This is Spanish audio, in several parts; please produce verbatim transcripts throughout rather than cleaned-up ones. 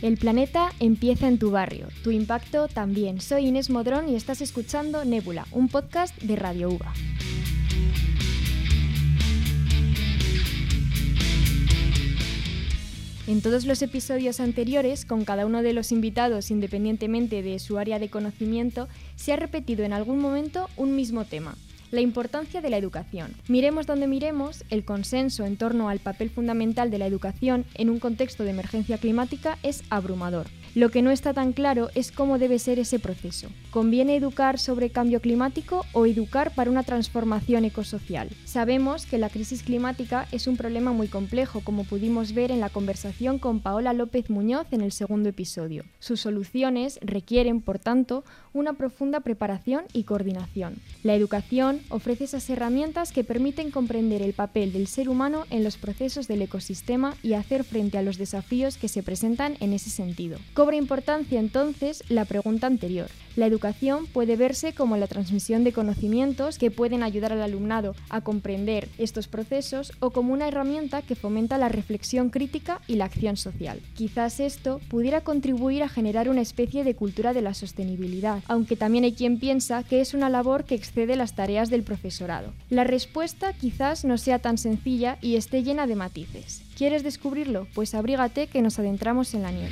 El planeta empieza en tu barrio, tu impacto también. Soy Inés Modrón y estás escuchando Nébula, un podcast de Radio UVA. En todos los episodios anteriores, con cada uno de los invitados independientemente de su área de conocimiento, se ha repetido en algún momento un mismo tema: la importancia de la educación. Miremos donde miremos, el consenso en torno al papel fundamental de la educación en un contexto de emergencia climática es abrumador. Lo que no está tan claro es cómo debe ser ese proceso. ¿Conviene educar sobre cambio climático o educar para una transformación ecosocial? Sabemos que la crisis climática es un problema muy complejo, como pudimos ver en la conversación con Paola López Muñoz en el segundo episodio. Sus soluciones requieren, por tanto, una profunda preparación y coordinación. La educación ofrece esas herramientas que permiten comprender el papel del ser humano en los procesos del ecosistema y hacer frente a los desafíos que se presentan en ese sentido. Cobra importancia entonces la pregunta anterior. La educación puede verse como la transmisión de conocimientos que pueden ayudar al alumnado a comprender estos procesos o como una herramienta que fomenta la reflexión crítica y la acción social. Quizás esto pudiera contribuir a generar una especie de cultura de la sostenibilidad, aunque también hay quien piensa que es una labor que excede las tareas del profesorado. La respuesta quizás no sea tan sencilla y esté llena de matices. ¿Quieres descubrirlo? Pues abrígate que nos adentramos en la niebla.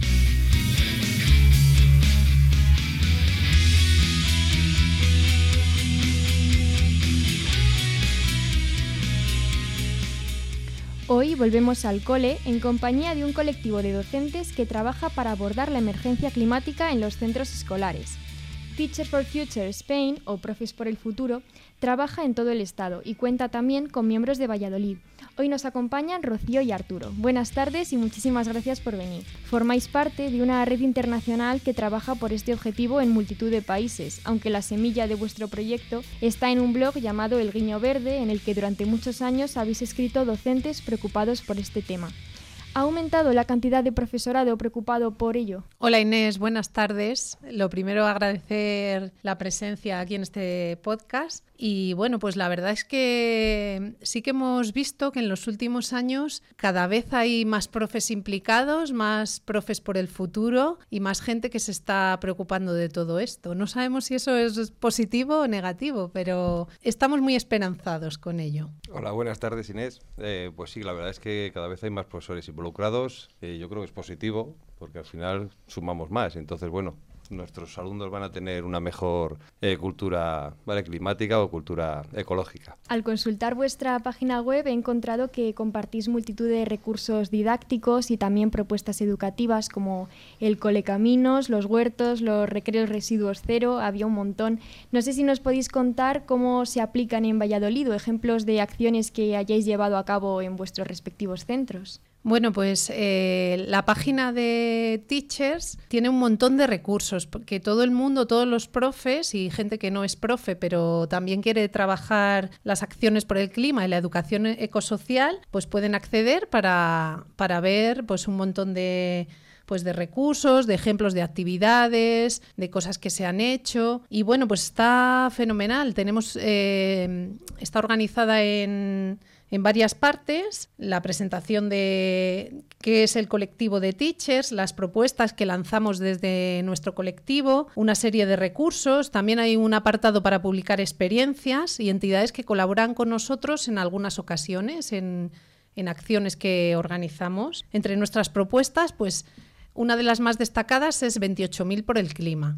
Hoy volvemos al cole en compañía de un colectivo de docentes que trabaja para abordar la emergencia climática en los centros escolares. Teachers for Future Spain, o Profes por el Futuro, trabaja en todo el estado y cuenta también con miembros de Valladolid. Hoy nos acompañan Rocío y Arturo. Buenas tardes y muchísimas gracias por venir. Formáis parte de una red internacional que trabaja por este objetivo en multitud de países, aunque la semilla de vuestro proyecto está en un blog llamado El Guiño Verde, en el que durante muchos años habéis escrito docentes preocupados por este tema. ¿Ha aumentado la cantidad de profesorado preocupado por ello? Hola Inés, buenas tardes. Lo primero, agradecer la presencia aquí en este podcast. Y bueno, pues la verdad es que sí que hemos visto que en los últimos años cada vez hay más profes implicados, más profes por el futuro y más gente que se está preocupando de todo esto. No sabemos si eso es positivo o negativo, pero estamos muy esperanzados con ello. Hola, buenas tardes Inés. Eh, pues sí, la verdad es que cada vez hay más profesores involucrados. Eh, yo creo que es positivo porque al final sumamos más. Entonces, bueno, nuestros alumnos van a tener una mejor eh, cultura, ¿vale?, climática o cultura ecológica. Al consultar vuestra página web he encontrado que compartís multitud de recursos didácticos y también propuestas educativas como el Colecaminos, los huertos, los recreos residuos cero, había un montón. No sé si nos podéis contar cómo se aplican en Valladolid o ejemplos de acciones que hayáis llevado a cabo en vuestros respectivos centros. Bueno, pues eh, la página de Teachers tiene un montón de recursos porque todo el mundo, todos los profes y gente que no es profe pero también quiere trabajar las acciones por el clima y la educación ecosocial, pues pueden acceder para, para ver pues un montón de... pues de recursos, de ejemplos de actividades, de cosas que se han hecho. Y bueno, pues está fenomenal. Tenemos, eh, está organizada en, en varias partes, la presentación de qué es el colectivo de Teachers, las propuestas que lanzamos desde nuestro colectivo, una serie de recursos. También hay un apartado para publicar experiencias y entidades que colaboran con nosotros en algunas ocasiones, en, en acciones que organizamos. Entre nuestras propuestas, pues una de las más destacadas es veintiocho mil por el clima,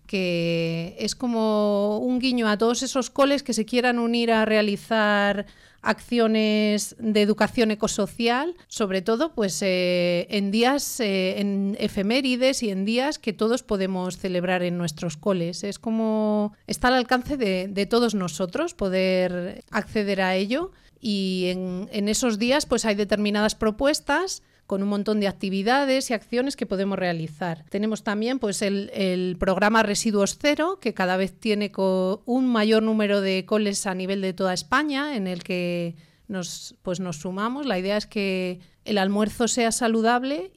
que es como un guiño a todos esos coles que se quieran unir a realizar acciones de educación ecosocial, sobre todo pues eh, en días, eh, en efemérides y en días que todos podemos celebrar en nuestros coles. Es como está al alcance de, de todos nosotros poder acceder a ello y en, en esos días pues hay determinadas propuestas con un montón de actividades y acciones que podemos realizar. Tenemos también pues, el, el programa Residuos Cero, que cada vez tiene co- un mayor número de coles a nivel de toda España, en el que nos, pues, nos sumamos. La idea es que el almuerzo sea saludable y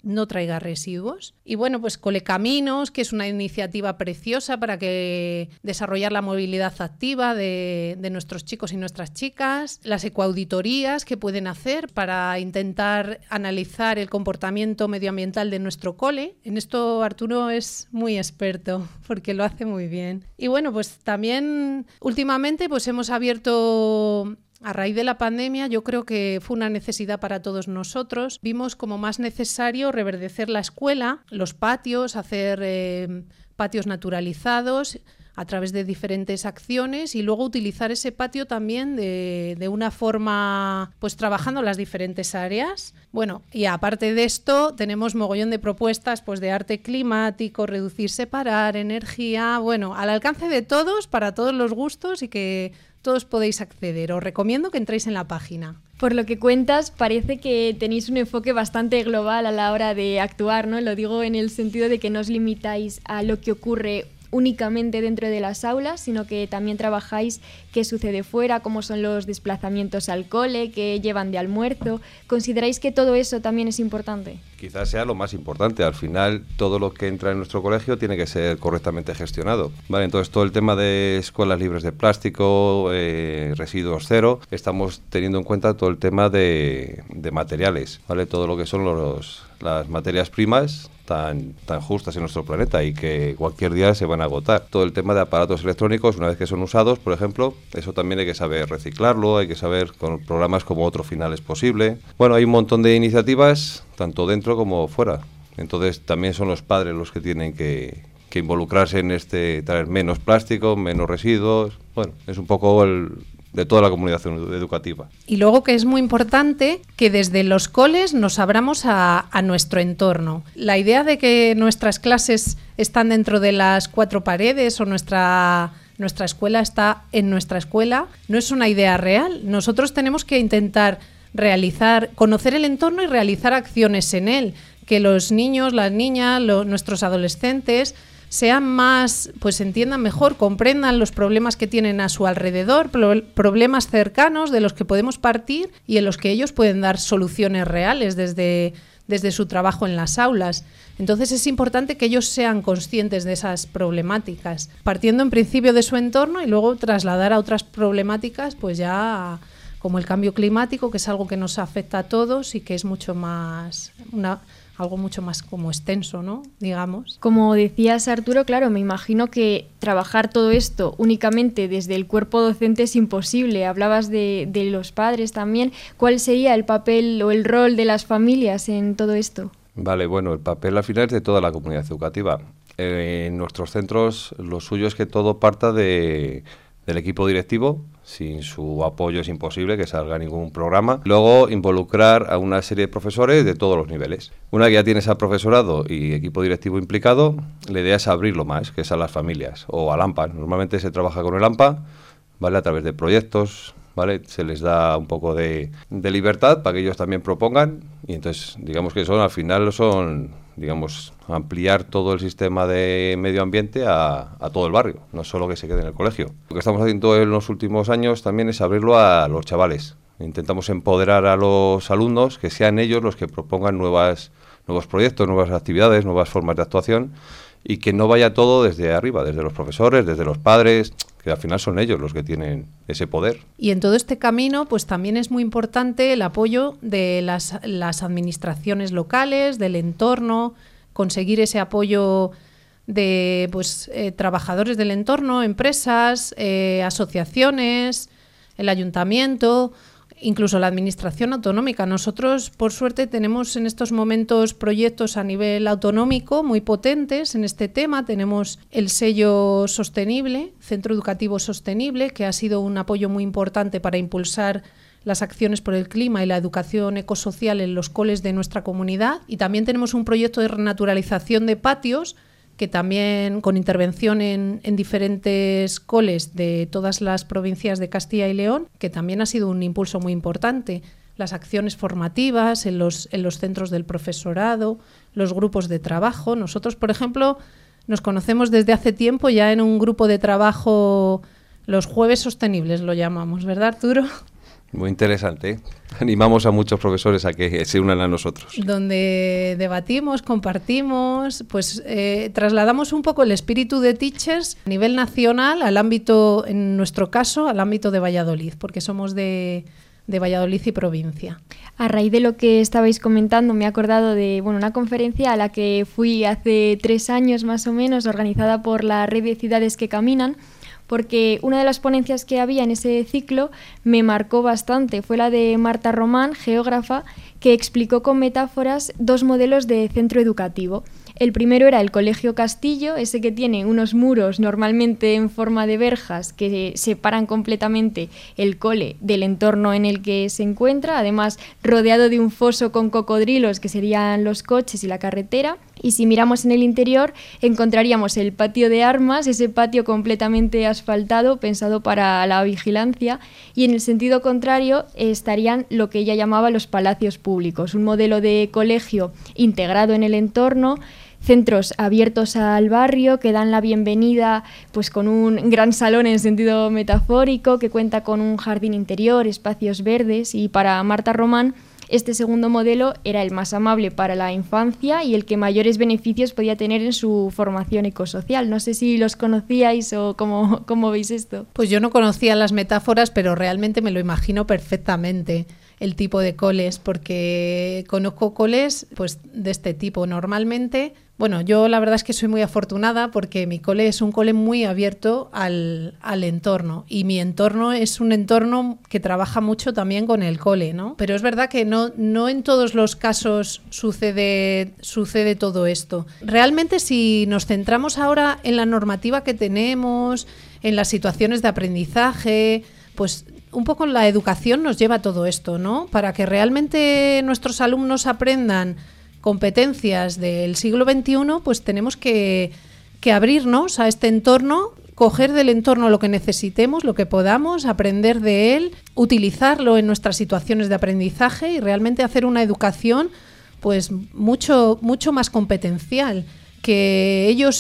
no traiga residuos. Y bueno, pues Colecaminos, que es una iniciativa preciosa para que desarrollar la movilidad activa de, de nuestros chicos y nuestras chicas, las ecoauditorías que pueden hacer para intentar analizar el comportamiento medioambiental de nuestro cole. En esto Arturo es muy experto porque lo hace muy bien. Y bueno, pues también últimamente pues hemos abierto... A raíz de la pandemia, yo creo que fue una necesidad para todos nosotros. Vimos como más necesario reverdecer la escuela, los patios, hacer eh, patios naturalizados a través de diferentes acciones y luego utilizar ese patio también de, de una forma, pues trabajando las diferentes áreas. Bueno, y aparte de esto, tenemos mogollón de propuestas pues de arte climático, reducir, separar, energía, bueno, al alcance de todos, para todos los gustos y que todos podéis acceder. Os recomiendo que entréis en la página. Por lo que cuentas, parece que tenéis un enfoque bastante global a la hora de actuar, ¿no? Lo digo en el sentido de que no os limitáis a lo que ocurre únicamente dentro de las aulas, sino que también trabajáis qué sucede fuera, cómo son los desplazamientos al cole, qué llevan de almuerzo. ¿Consideráis que todo eso también es importante? Quizás sea lo más importante. Al final, todo lo que entra en nuestro colegio tiene que ser correctamente gestionado. Vale, entonces, todo el tema de escuelas libres de plástico, eh, residuos cero, estamos teniendo en cuenta todo el tema de, de materiales, ¿vale? Todo lo que son los, las materias primas tan, tan justas en nuestro planeta y que cualquier día se van a agotar. Todo el tema de aparatos electrónicos, una vez que son usados, por ejemplo, eso también hay que saber reciclarlo, hay que saber con programas como Otro Final es Posible. Bueno, hay un montón de iniciativas, tanto dentro como fuera. Entonces también son los padres los que tienen que, que involucrarse en este, traer menos plástico, menos residuos. Bueno, es un poco el... de toda la comunidad educativa. Y luego que es muy importante que desde los coles nos abramos a, a nuestro entorno. La idea de que nuestras clases están dentro de las cuatro paredes o nuestra, nuestra escuela está en nuestra escuela no es una idea real. Nosotros tenemos que intentar realizar, conocer el entorno y realizar acciones en él. Que los niños, las niñas, lo, nuestros adolescentes sean más, pues entiendan mejor, comprendan los problemas que tienen a su alrededor, pro- problemas cercanos de los que podemos partir y en los que ellos pueden dar soluciones reales desde, desde su trabajo en las aulas. Entonces es importante que ellos sean conscientes de esas problemáticas, partiendo en principio de su entorno y luego trasladar a otras problemáticas, pues ya como el cambio climático, que es algo que nos afecta a todos y que es mucho más una algo mucho más como extenso, ¿no? Digamos. Como decías, Arturo, claro, me imagino que trabajar todo esto únicamente desde el cuerpo docente es imposible. Hablabas de, de los padres también. ¿Cuál sería el papel o el rol de las familias en todo esto? Vale, bueno, el papel al final es de toda la comunidad educativa. Eh, en nuestros centros lo suyo es que todo parta de, del equipo directivo. Sin su apoyo es imposible que salga ningún programa. Luego, involucrar a una serie de profesores de todos los niveles. Una vez que ya tienes a profesorado y equipo directivo implicado, la idea es abrirlo más, que es a las familias o al AMPA. Normalmente se trabaja con el AMPA, ¿vale? A través de proyectos, ¿vale? Se les da un poco de, de libertad para que ellos también propongan y entonces, digamos que son, al final son, digamos, ampliar todo el sistema de medio ambiente a, a todo el barrio, no solo que se quede en el colegio. Lo que estamos haciendo en los últimos años también es abrirlo a los chavales. Intentamos empoderar a los alumnos, que sean ellos los que propongan nuevas, nuevos proyectos, nuevas actividades, nuevas formas de actuación y que no vaya todo desde arriba, desde los profesores, desde los padres, que al final son ellos los que tienen ese poder. Y en todo este camino, pues también es muy importante el apoyo de las, las administraciones locales, del entorno, conseguir ese apoyo de pues eh, trabajadores del entorno, empresas, eh, asociaciones, el ayuntamiento, incluso la administración autonómica. Nosotros, por suerte, tenemos en estos momentos proyectos a nivel autonómico muy potentes en este tema. Tenemos el sello sostenible, Centro Educativo Sostenible, que ha sido un apoyo muy importante para impulsar las acciones por el clima y la educación ecosocial en los coles de nuestra comunidad. Y también tenemos un proyecto de renaturalización de patios que también con intervención en, en diferentes coles de todas las provincias de Castilla y León, que también ha sido un impulso muy importante. Las acciones formativas en los, en los centros del profesorado, los grupos de trabajo. Nosotros, por ejemplo, nos conocemos desde hace tiempo ya en un grupo de trabajo, los jueves sostenibles lo llamamos, ¿verdad, Arturo? Muy interesante, ¿eh? Animamos a muchos profesores a que se unan a nosotros. Donde debatimos, compartimos, pues eh, trasladamos un poco el espíritu de Teachers a nivel nacional al ámbito, en nuestro caso, al ámbito de Valladolid, porque somos de, de Valladolid y provincia. A raíz de lo que estabais comentando, me he acordado de bueno, una conferencia a la que fui hace tres años más o menos, organizada por la Red de Ciudades que Caminan, porque una de las ponencias que había en ese ciclo me marcó bastante. Fue la de Marta Román, geógrafa, que explicó con metáforas dos modelos de centro educativo. El primero era el Colegio Castillo, ese que tiene unos muros normalmente en forma de verjas que separan completamente el cole del entorno en el que se encuentra, además rodeado de un foso con cocodrilos que serían los coches y la carretera. Y si miramos en el interior encontraríamos el patio de armas, ese patio completamente asfaltado pensado para la vigilancia, y en el sentido contrario estarían lo que ella llamaba los palacios públicos, un modelo de colegio integrado en el entorno, centros abiertos al barrio que dan la bienvenida pues con un gran salón en sentido metafórico que cuenta con un jardín interior, espacios verdes, y para Marta Román este segundo modelo era el más amable para la infancia y el que mayores beneficios podía tener en su formación ecosocial. No sé si los conocíais o cómo, cómo veis esto. Pues yo no conocía las metáforas, pero realmente me lo imagino perfectamente, el tipo de coles, porque conozco coles pues de este tipo. Normalmente, bueno, yo la verdad es que soy muy afortunada porque mi cole es un cole muy abierto al, al entorno, y mi entorno es un entorno que trabaja mucho también con el cole, ¿no? Pero es verdad que no, no en todos los casos sucede, sucede todo esto. Realmente, si nos centramos ahora en la normativa que tenemos, en las situaciones de aprendizaje, pues un poco la educación nos lleva a todo esto, ¿no? Para que realmente nuestros alumnos aprendan competencias del siglo veintiuno, pues tenemos que, que abrirnos a este entorno, coger del entorno lo que necesitemos, lo que podamos, aprender de él, utilizarlo en nuestras situaciones de aprendizaje y realmente hacer una educación pues mucho, mucho más competencial, que ellos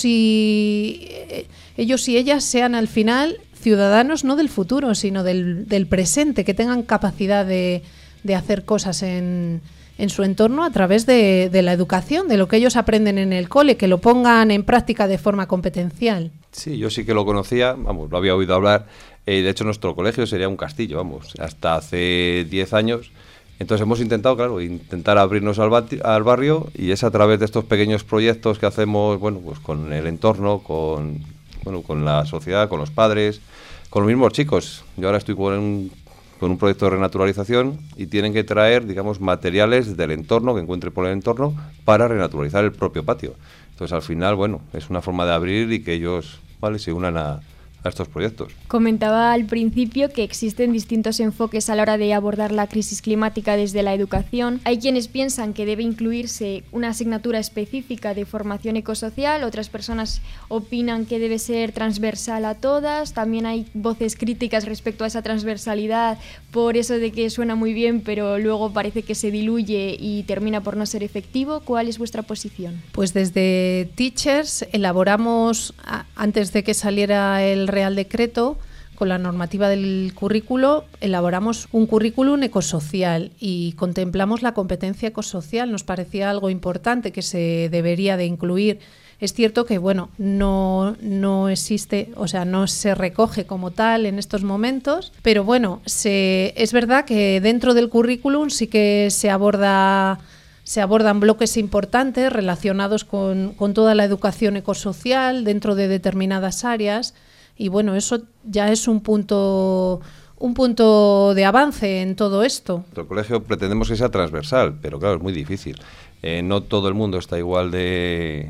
y, ellos y ellas sean al final ciudadanos no del futuro, sino del, del presente, que tengan capacidad de, de hacer cosas en, en su entorno a través de, de la educación, de lo que ellos aprenden en el cole, que lo pongan en práctica de forma competencial. Sí, yo sí que lo conocía, vamos, lo había oído hablar. Eh, de hecho, nuestro colegio sería un castillo, vamos, hasta hace diez años. Entonces hemos intentado, claro, intentar abrirnos al, al barrio, y es a través de estos pequeños proyectos que hacemos, bueno, pues con el entorno, con, bueno, con la sociedad, con los padres, con los mismos chicos. Yo ahora estoy con un, con un proyecto de renaturalización y tienen que traer, digamos, materiales del entorno, que encuentren por el entorno, para renaturalizar el propio patio. Entonces, al final, bueno, es una forma de abrir y que ellos, ¿vale?, se unan a, a estos proyectos. Comentaba al principio que existen distintos enfoques a la hora de abordar la crisis climática desde la educación. Hay quienes piensan que debe incluirse una asignatura específica de formación ecosocial, otras personas opinan que debe ser transversal a todas. También hay voces críticas respecto a esa transversalidad por eso de que suena muy bien, pero luego parece que se diluye y termina por no ser efectivo. ¿Cuál es vuestra posición? Pues desde Teachers elaboramos, antes de que saliera el Real Decreto, con la normativa del currículo, elaboramos un currículum ecosocial y contemplamos la competencia ecosocial. Nos parecía algo importante que se debería de incluir. Es cierto que, bueno, no, no existe, o sea, no se recoge como tal en estos momentos, pero bueno, se, es verdad que dentro del currículum sí que se aborda, se abordan bloques importantes relacionados con, con toda la educación ecosocial dentro de determinadas áreas. Y bueno, eso ya es un punto, un punto de avance en todo esto. Nuestro colegio pretendemos que sea transversal, pero claro, es muy difícil. Eh, no todo el mundo está igual de,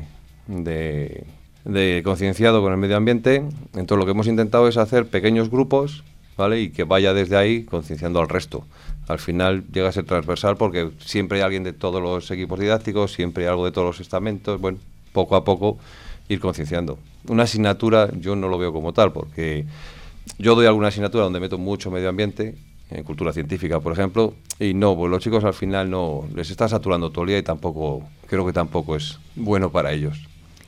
de, de concienciado con el medio ambiente. Entonces lo que hemos intentado es hacer pequeños grupos, ¿vale?, y que vaya desde ahí concienciando al resto. Al final llega a ser transversal porque siempre hay alguien de todos los equipos didácticos, siempre hay algo de todos los estamentos. Bueno, poco a poco ir concienciando. Una asignatura yo no lo veo como tal, porque yo doy alguna asignatura donde meto mucho medio ambiente, en cultura científica, por ejemplo, y no, pues los chicos al final no les está saturando todo el día y tampoco, creo que tampoco es bueno para ellos.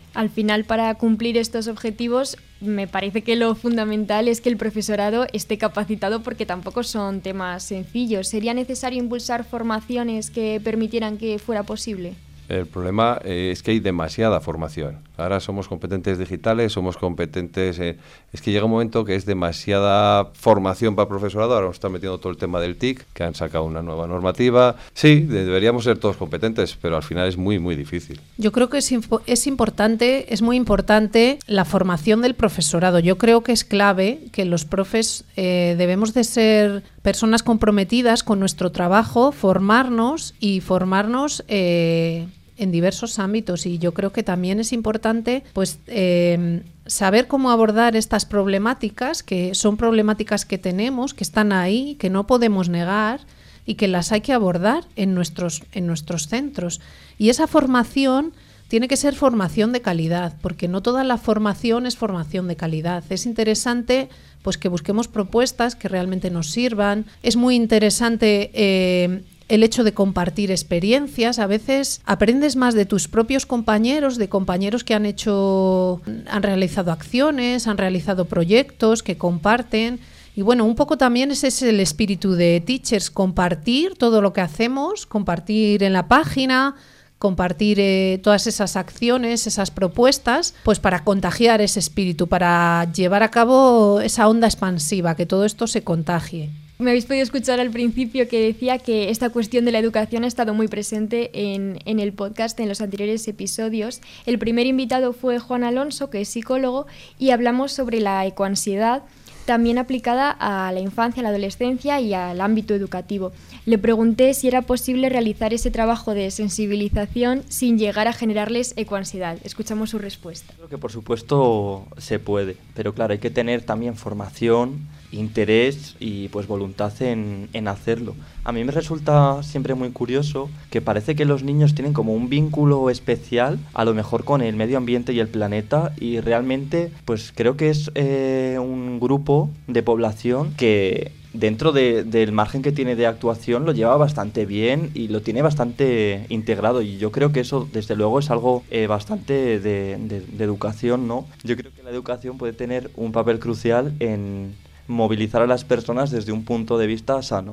Al final, para cumplir estos objetivos, me parece que lo fundamental es que el profesorado esté capacitado, porque tampoco son temas sencillos. ¿Sería necesario impulsar formaciones que permitieran que fuera posible? El problema eh, es que hay demasiada formación. Ahora somos competentes digitales, somos competentes... Eh, es que llega un momento que es demasiada formación para el profesorado. Ahora nos está metiendo todo el tema del T I C, que han sacado una nueva normativa. Sí, de, deberíamos ser todos competentes, pero al final es muy, muy difícil. Yo creo que es, es importante, es muy importante la formación del profesorado. Yo creo que es clave que los profes eh, debemos de ser personas comprometidas con nuestro trabajo, formarnos y formarnos... Eh, en diversos ámbitos, y yo creo que también es importante pues eh, saber cómo abordar estas problemáticas, que son problemáticas que tenemos, que están ahí, que no podemos negar y que las hay que abordar en nuestros, en nuestros centros. Y esa formación tiene que ser formación de calidad, porque no toda la formación es formación de calidad. Es interesante pues que busquemos propuestas que realmente nos sirvan. Es muy interesante eh, el hecho de compartir experiencias. A veces aprendes más de tus propios compañeros, de compañeros que han hecho, han realizado acciones, han realizado proyectos, que comparten. Y bueno, un poco también ese es el espíritu de Teachers, compartir todo lo que hacemos, compartir en la página, compartir eh, todas esas acciones, esas propuestas, pues para contagiar ese espíritu, para llevar a cabo esa onda expansiva, que todo esto se contagie. Me habéis podido escuchar al principio que decía que esta cuestión de la educación ha estado muy presente en, en el podcast, en los anteriores episodios. El primer invitado fue Juan Alonso, que es psicólogo, y hablamos sobre la ecoansiedad, también aplicada a la infancia, a la adolescencia y al ámbito educativo. Le pregunté si era posible realizar ese trabajo de sensibilización sin llegar a generarles ecoansiedad. Escuchamos su respuesta. Creo que por supuesto se puede, pero claro, hay que tener también formación, interés y pues voluntad en, en hacerlo. A mí me resulta siempre muy curioso que parece que los niños tienen como un vínculo especial, a lo mejor con el medio ambiente y el planeta, y realmente pues creo que es eh, un grupo de población que dentro de, del margen que tiene de actuación lo lleva bastante bien y lo tiene bastante integrado, y yo creo que eso desde luego es algo eh, bastante de, de, de educación, ¿no? Yo creo que la educación puede tener un papel crucial en movilizar a las personas desde un punto de vista sano.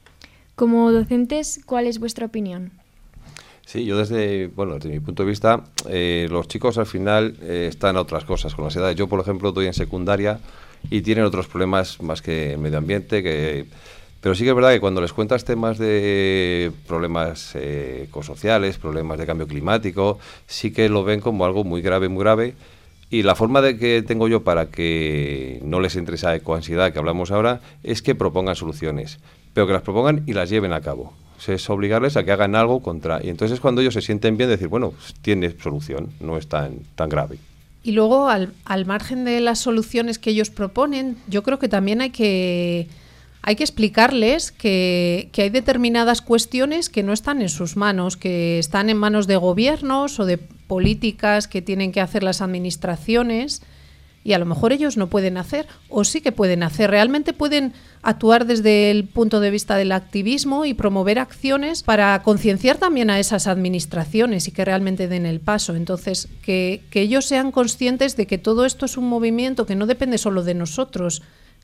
Como docentes, ¿cuál es vuestra opinión? Sí, yo desde, bueno, desde mi punto de vista, eh, los chicos al final eh, están a otras cosas con las edades. Yo, por ejemplo, doy en secundaria y tienen otros problemas más que el medio ambiente, que... pero sí que es verdad que cuando les cuentas temas de problemas eh, ecosociales, problemas de cambio climático, sí que lo ven como algo muy grave, muy grave. Y la forma de que tengo yo para que no les entre esa ecoansiedad que hablamos ahora es que propongan soluciones, pero que las propongan y las lleven a cabo. O sea, es obligarles a que hagan algo contra... Y entonces es cuando ellos se sienten bien, decir, bueno, pues tiene solución, no es tan, tan grave. Y luego, al, al margen de las soluciones que ellos proponen, yo creo que también hay que... Hay que explicarles que, que hay determinadas cuestiones que no están en sus manos, que están en manos de gobiernos o de políticas que tienen que hacer las administraciones, y a lo mejor ellos no pueden hacer, o sí que pueden hacer. Realmente pueden actuar desde el punto de vista del activismo y promover acciones para concienciar también a esas administraciones y que realmente den el paso. Entonces, que, que ellos sean conscientes de que todo esto es un movimiento que no depende solo de nosotros,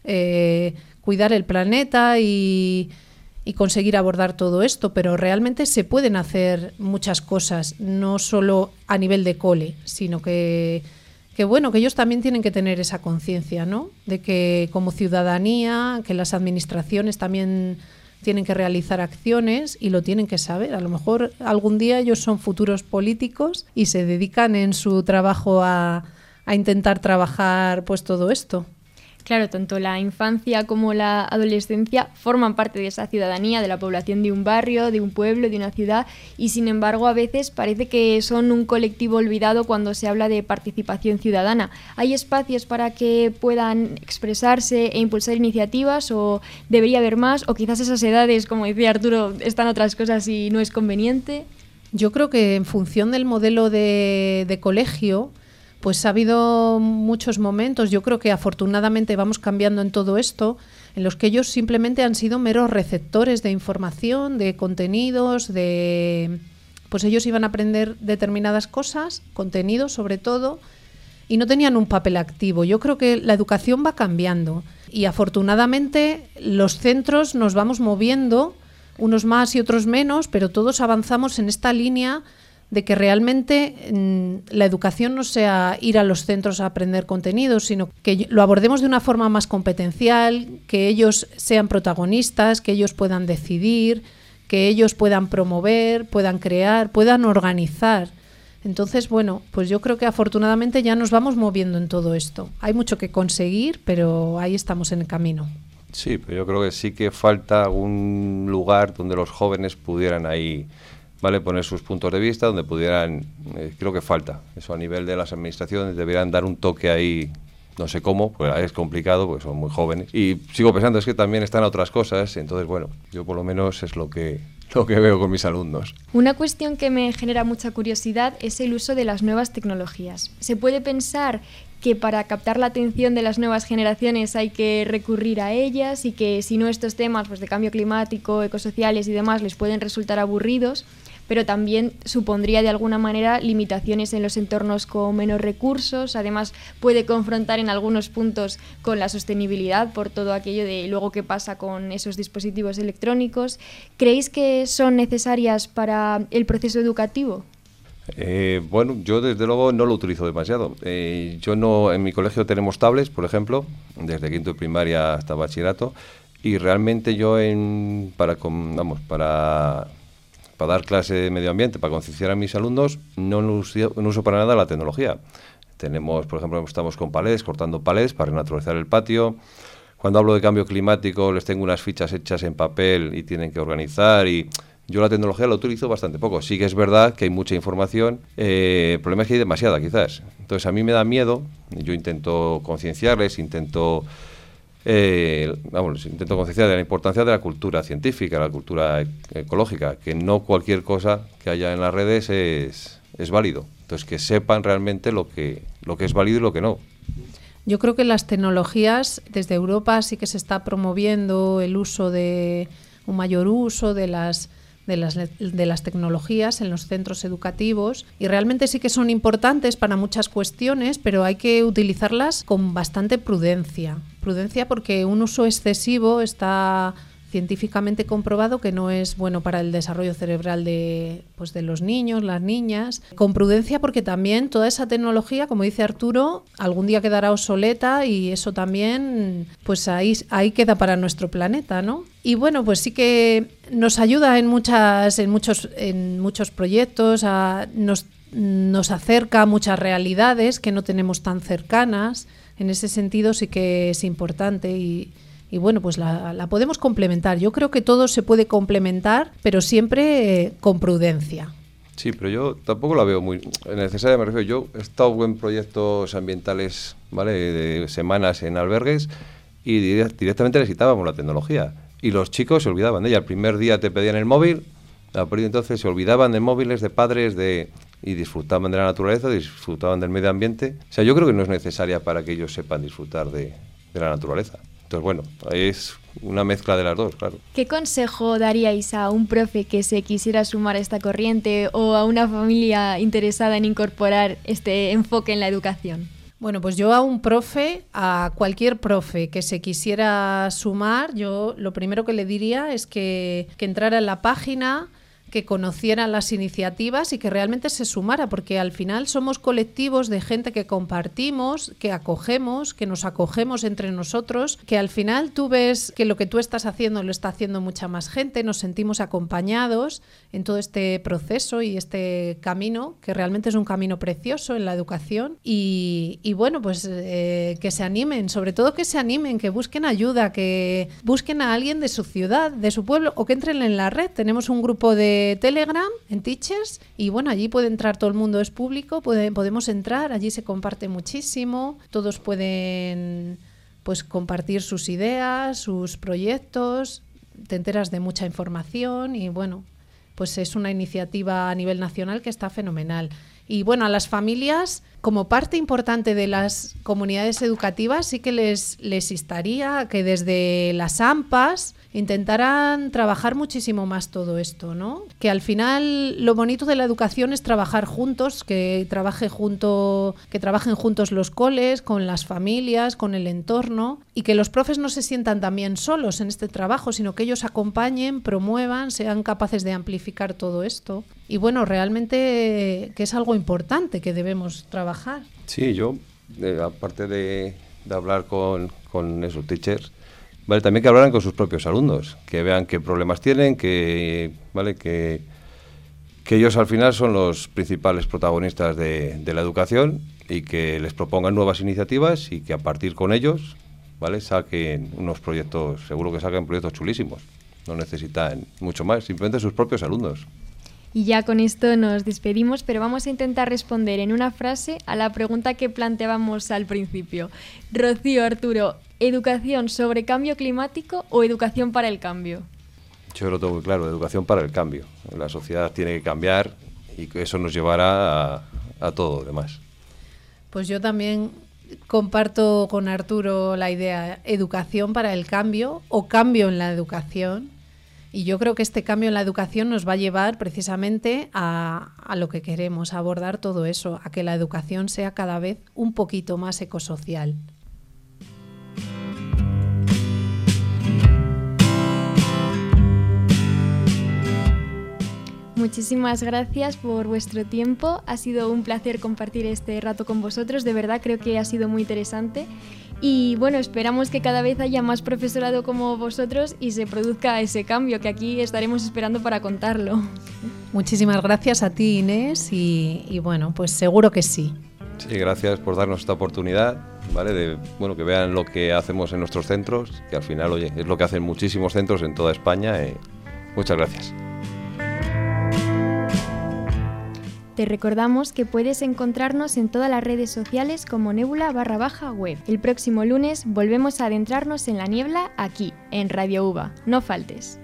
eh, cuidar el planeta y, y conseguir abordar todo esto, pero realmente se pueden hacer muchas cosas, no solo a nivel de cole, sino que, que bueno, que ellos también tienen que tener esa conciencia, ¿no? De que como ciudadanía, que las administraciones también tienen que realizar acciones y lo tienen que saber. A lo mejor algún día ellos son futuros políticos y se dedican en su trabajo a, a intentar trabajar pues todo esto. Claro, tanto la infancia como la adolescencia forman parte de esa ciudadanía, de la población de un barrio, de un pueblo, de una ciudad, y sin embargo a veces parece que son un colectivo olvidado cuando se habla de participación ciudadana. ¿Hay espacios para que puedan expresarse e impulsar iniciativas, o debería haber más, o quizás esas edades, como decía Arturo, están otras cosas y no es conveniente? Yo creo que en función del modelo de, de colegio, pues ha habido muchos momentos, yo creo que afortunadamente vamos cambiando en todo esto, en los que ellos simplemente han sido meros receptores de información, de contenidos, de pues ellos iban a aprender determinadas cosas, contenidos sobre todo, y no tenían un papel activo. Yo creo que la educación va cambiando y afortunadamente los centros nos vamos moviendo, unos más y otros menos, pero todos avanzamos en esta línea de que realmente mmm, la educación no sea ir a los centros a aprender contenidos, sino que lo abordemos de una forma más competencial, que ellos sean protagonistas, que ellos puedan decidir, que ellos puedan promover, puedan crear, puedan organizar. Entonces, bueno, pues yo creo que afortunadamente ya nos vamos moviendo en todo esto. Hay mucho que conseguir, pero ahí estamos en el camino. Sí, pero yo creo que sí que falta algún lugar donde los jóvenes pudieran ahí, ¿vale?, poner sus puntos de vista, donde pudieran, eh, creo que falta. Eso a nivel de las administraciones deberían dar un toque ahí, no sé cómo, pues es complicado, porque son muy jóvenes. Y sigo pensando, es que también están otras cosas, entonces bueno, yo por lo menos es lo que, lo que veo con mis alumnos. Una cuestión que me genera mucha curiosidad es el uso de las nuevas tecnologías. ¿Se puede pensar que para captar la atención de las nuevas generaciones hay que recurrir a ellas y que si no estos temas pues, de cambio climático, ecosociales y demás les pueden resultar aburridos, pero también supondría de alguna manera limitaciones en los entornos con menos recursos? Además puede confrontar en algunos puntos con la sostenibilidad por todo aquello de luego qué pasa con esos dispositivos electrónicos. ¿Creéis que son necesarias para el proceso educativo? Eh, bueno, yo desde luego no lo utilizo demasiado. Eh, yo no, en mi colegio tenemos tablets, por ejemplo, desde quinto de primaria hasta bachillerato, y realmente yo en, para, con, vamos, para, para dar clase de medio ambiente, para concienciar a mis alumnos, no uso, no uso para nada la tecnología. Tenemos, por ejemplo, estamos con palets, cortando palets para renaturalizar el patio. Cuando hablo de cambio climático les tengo unas fichas hechas en papel y tienen que organizar y... Yo la tecnología la utilizo bastante poco. Sí que es verdad que hay mucha información. Eh, el problema es que hay demasiada, quizás. Entonces, a mí me da miedo. Yo intento concienciarles, intento, eh, vamos, intento concienciar de la importancia de la cultura científica, la cultura ecológica, que no cualquier cosa que haya en las redes es, es válido. Entonces, que sepan realmente lo que, lo que es válido y lo que no. Yo creo que las tecnologías, desde Europa sí que se está promoviendo el uso de, un mayor uso de las... De las, de las tecnologías en los centros educativos y realmente sí que son importantes para muchas cuestiones, pero hay que utilizarlas con bastante prudencia. Prudencia porque un uso excesivo está científicamente comprobado que no es bueno para el desarrollo cerebral de, pues de los niños, las niñas. Con prudencia porque también toda esa tecnología, como dice Arturo, algún día quedará obsoleta y eso también pues ahí, ahí queda para nuestro planeta, ¿no? Y bueno, pues sí que nos ayuda en muchas, en muchos, en muchos proyectos, a, nos, nos acerca a muchas realidades que no tenemos tan cercanas. En ese sentido sí que es importante y Y bueno, pues la, la podemos complementar. Yo creo que todo se puede complementar, pero siempre eh, con prudencia. Sí, pero yo tampoco la veo muy necesaria. Me refiero, yo he estado en proyectos ambientales, ¿vale?, de semanas en albergues y directamente necesitábamos la tecnología. Y los chicos se olvidaban de ella. El primer día te pedían el móvil, a partir de entonces se olvidaban de móviles, de padres, de y disfrutaban de la naturaleza, disfrutaban del medio ambiente. O sea, yo creo que no es necesaria para que ellos sepan disfrutar de, de la naturaleza. Entonces, bueno, es una mezcla de las dos, claro. ¿Qué consejo daríais a un profe que se quisiera sumar a esta corriente o a una familia interesada en incorporar este enfoque en la educación? Bueno, pues yo a un profe, a cualquier profe que se quisiera sumar, yo lo primero que le diría es que, que entrara en la página, que conociera las iniciativas y que realmente se sumara, porque al final somos colectivos de gente que compartimos, que acogemos, que nos acogemos entre nosotros, que al final tú ves que lo que tú estás haciendo lo está haciendo mucha más gente, nos sentimos acompañados en todo este proceso y este camino, que realmente es un camino precioso en la educación y, y bueno, pues eh, que se animen, sobre todo que se animen, que busquen ayuda, que busquen a alguien de su ciudad, de su pueblo o que entren en la red. Tenemos un grupo de Telegram en Teachers y bueno, allí puede entrar todo el mundo, es público, puede, podemos entrar, allí se comparte muchísimo, todos pueden pues compartir sus ideas, sus proyectos, te enteras de mucha información y bueno, pues es una iniciativa a nivel nacional que está fenomenal. Y bueno, a las familias como parte importante de las comunidades educativas sí que les, les instaría a que desde las AMPAs intentaran trabajar muchísimo más todo esto, ¿no? Que al final lo bonito de la educación es trabajar juntos, que trabaje junto, que trabajen juntos los coles, con las familias, con el entorno, y que los profes no se sientan también solos en este trabajo, sino que ellos acompañen, promuevan, sean capaces de amplificar todo esto. Y bueno, realmente que es algo importante que debemos trabajar. Sí, yo, eh, aparte de, de hablar con, con esos teachers, vale, también que hablaran con sus propios alumnos, que vean qué problemas tienen, que, vale, que, que ellos al final son los principales protagonistas de, de la educación y que les propongan nuevas iniciativas y que a partir con ellos, vale, saquen unos proyectos, seguro que saquen proyectos chulísimos. No necesitan mucho más, simplemente sus propios alumnos. Y ya con esto nos despedimos, pero vamos a intentar responder en una frase a la pregunta que planteábamos al principio. Rocío, Arturo, ¿educación sobre cambio climático o educación para el cambio? Yo lo tengo muy claro, educación para el cambio. La sociedad tiene que cambiar y eso nos llevará a, a todo lo demás. Pues yo también comparto con Arturo la idea, educación para el cambio o cambio en la educación. Y yo creo que este cambio en la educación nos va a llevar precisamente a, a lo que queremos, a abordar todo eso, a que la educación sea cada vez un poquito más ecosocial. Muchísimas gracias por vuestro tiempo. Ha sido un placer compartir este rato con vosotros. De verdad creo que ha sido muy interesante. Y bueno, esperamos que cada vez haya más profesorado como vosotros y se produzca ese cambio que aquí estaremos esperando para contarlo. Muchísimas gracias a ti, Inés, y, y bueno, pues seguro que sí. Sí, gracias por darnos esta oportunidad, ¿vale? De, bueno, que vean lo que hacemos en nuestros centros, que al final, oye, es lo que hacen muchísimos centros en toda España. Eh, muchas gracias. Te recordamos que puedes encontrarnos en todas las redes sociales como Nébula barra baja web. El próximo lunes volvemos a adentrarnos en la niebla aquí, en Radio UBA. No faltes.